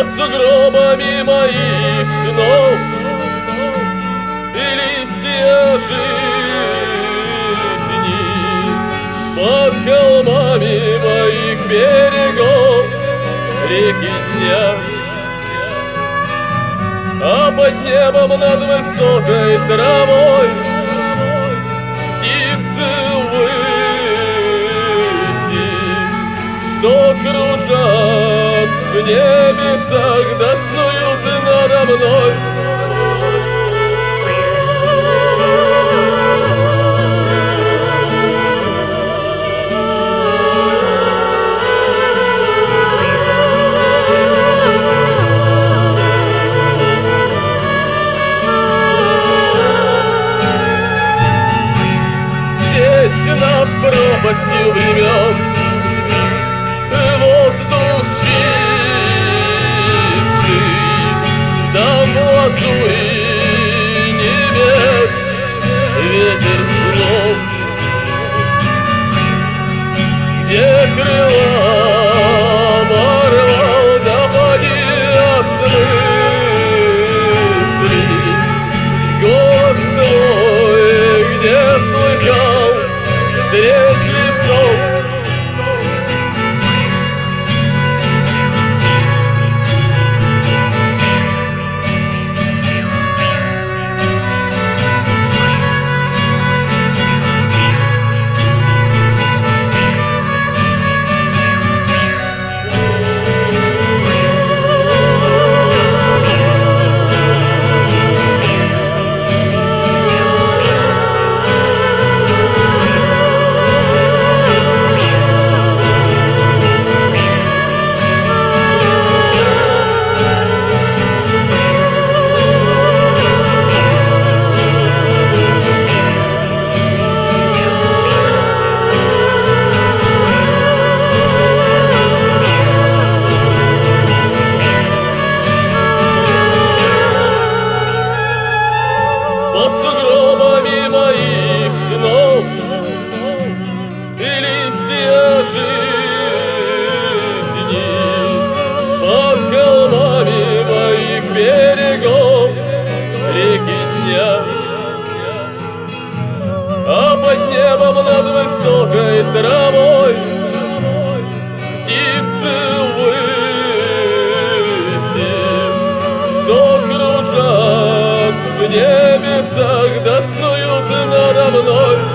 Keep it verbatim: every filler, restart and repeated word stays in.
под сугробами моих снов и листья жизни под холмами моих берегов реки дня. А под небом над высокой травой птицы выси то кружат в небесах, да снуют надо мной. Над пропастью времен воздух чистый, там в лазури небес ветер снов, где крыла порвал, да поди осмысли голос твой, где слыхал средь лесов. Под сугробами моих снов и листья жизни под холмами моих берегов реки дня. А под небом над высокой травой птицы выси то кружат в небесах, да снуют надо мной.